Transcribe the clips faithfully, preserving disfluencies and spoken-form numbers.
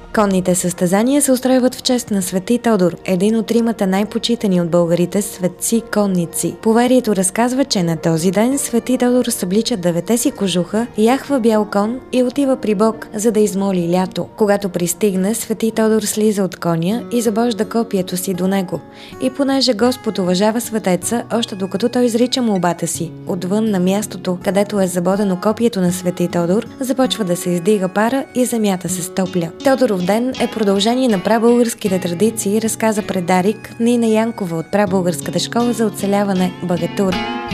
Конните състезания се устройват в чест на Свети Тодор, един от тримата най-почитани от българите светци-конници. Поверието разказва, че на този ден Свети Тодор съблича девете си кожуха, яхва бял кон и отива при Бог, за да измоли лято. Когато пристигне, Свети Тодор слиза от коня и забожда копието си до него. И понеже Господ уважава светеца, още докато той изрича молбата си, отвън на мястото, където е забодено копието на Свети Тодор, започва да се издига пара и земята се стопля. Тодоров ден е продължение на прабългарските традиции, разказа пред Дарик Нина Янкова от прабългарската школа за оцеляване Багатур.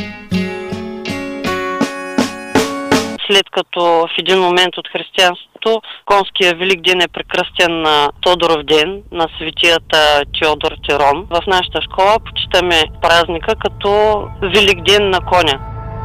След като в един момент от християнството конския велик ден е прекръстен на Тодоров ден, на светията Теодор Тирон, в нашата школа почитаме празника като велик ден на коня.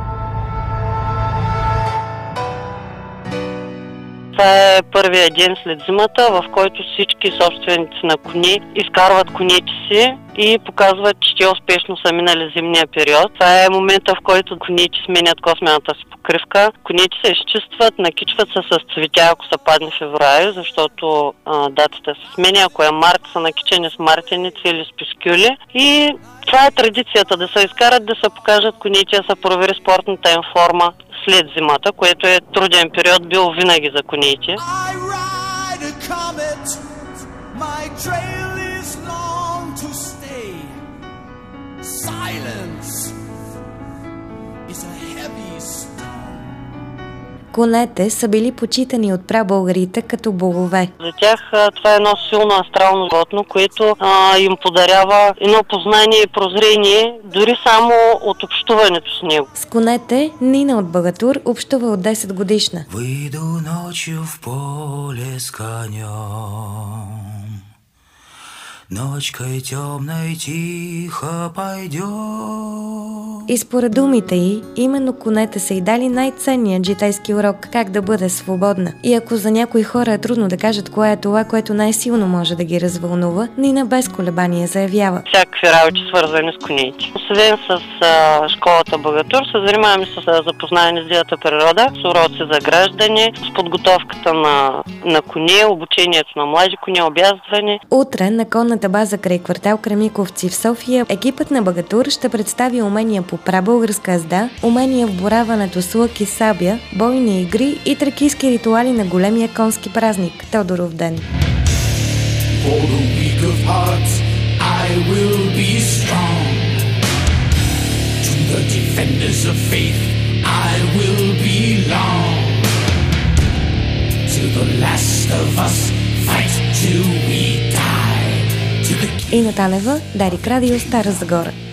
Това е първия ден след зимата, в който всички собственици на кони изкарват конете си и показват, че те успешно са минали зимния период. Това е момента, в който конете сменят космената си покривка. Конете се изчистват, накичват се с цветя, ако са падне февруари, защото а, датата се сменя. Ако е март, са накичени с мартеници или с пискюли. И това е традицията, да се изкарат, да се покажат конете, да се провери спортната им форма след зимата, което е труден период бил винаги за конете. Конете са били почитани от прабългарите като богове. За тях това е едно силно астрално животно, което а, им подарява едно познание и прозрение, дори само от общуването с него. С конете Нина от Багатур общува от десет годишна. Выйду ночью в поле с конем, ночкой темной тихо пойдем. И според думите й, именно конете са й дали най-ценният житейски урок – как да бъде свободна. И ако за някои хора е трудно да кажат кое е това, което най-силно може да ги развълнува, Нина без колебание заявява: всякакви работи, свързани с конете. Освен с а, школата Багатур, се занимаваме с а, запознаване с дивата природа, с уроци за граждане, с подготовката на, на коне, обучението на млади коне, обяздване. Утре на конната база край квартал Кремиковци в София екипът на Багатур ще представи умения по прабългарска езда, умения в бораването с лък и сабя, бойни игри и тракийски ритуали на големия конски празник – Тодоров ден. Ина Танева, Дарик Радио, Стара Загора.